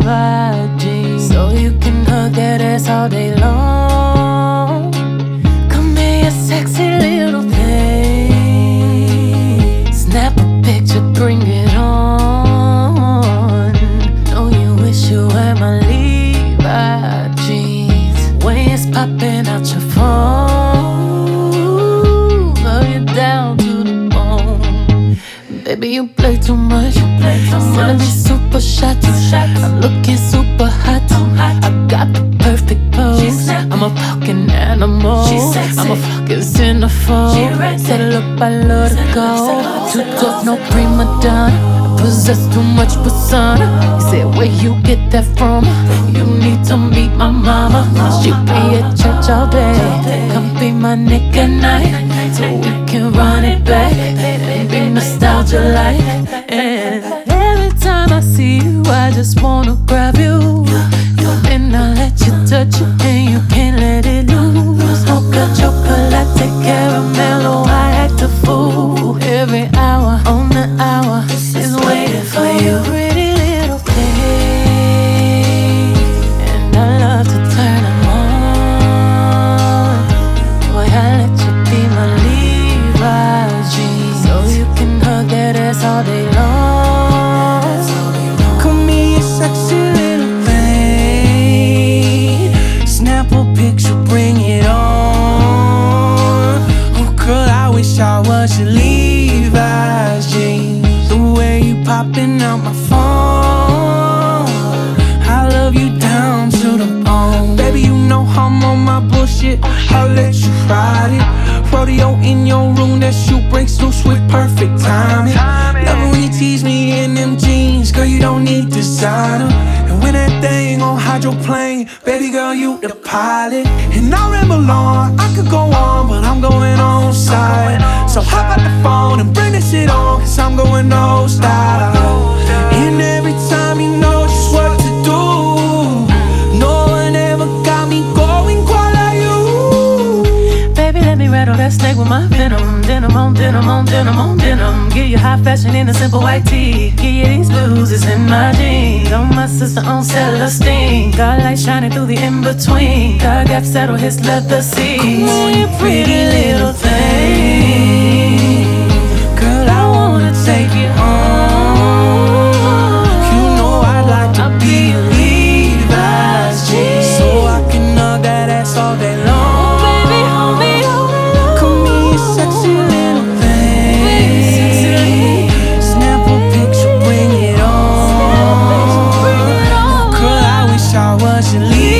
Levi jeans, so you can hug that ass all day long. Come here, you sexy little thing. Snap a picture, bring it on. Know you wish you had my Levi jeans. When it's popping out your phone, love you down to the bone. Baby, you play too much. Wanna be super shot. I'm looking super hot. I got the perfect pose. I'm a fucking animal. I'm a fucking centerfold. Settle up, I love to go. Too tough, no prima donna. I possess too much persona. You said where you get that from? You need to meet my mama. She be at church all day. Come be my nigga night, so we can run it back and be nostalgia like. And every time I see you, I just wanna grab you. And I let you touch it, and you can't let it loose. Mocha chocolate, caramel, oh, I act a fool. Every hour on the hour is waiting for you, pretty little thing. And I love to turn them on. Boy, I let you be my Levi jeans, so you can hug that ass all day long. Come here, you sexy little thing. Snap a picture, bring it on. Oh girl, I wish I was your Levi's jeans. The way you popping out my phone, I love you down to the bone. Baby, you know I'm on my bullshit, I'll let you ride it. Rodeo in your room, that shoe breaks loose with perfect timing. Love it when you tease me in them jeans, girl, you don't need designer. And when that thing on hydroplane, baby girl, you the pilot. And I ramble on, I could go on, but I'm going on side. So hop out the phone and bring that shit on, cause I'm going no style. And every time you know just what to do. No one ever got me going quite like you. Baby, let me rattle that snake with my venom. Denim on denim on denim on denim. Give you high fashion in a simple white tee. Give you these blues, it's in my jeans. On my sister on Celestine. Got light shining through the in-between. Got gap saddle, his leather seats. Come on, you pretty little thing. Girl, I wanna take you home. You know I'd like to be a Levi's jeans, so I can hug that ass all day long. Baby, hold me all alone. Come here, you sexy little thing. Snap a picture, bring it on. Girl, I wish I was your Levi's.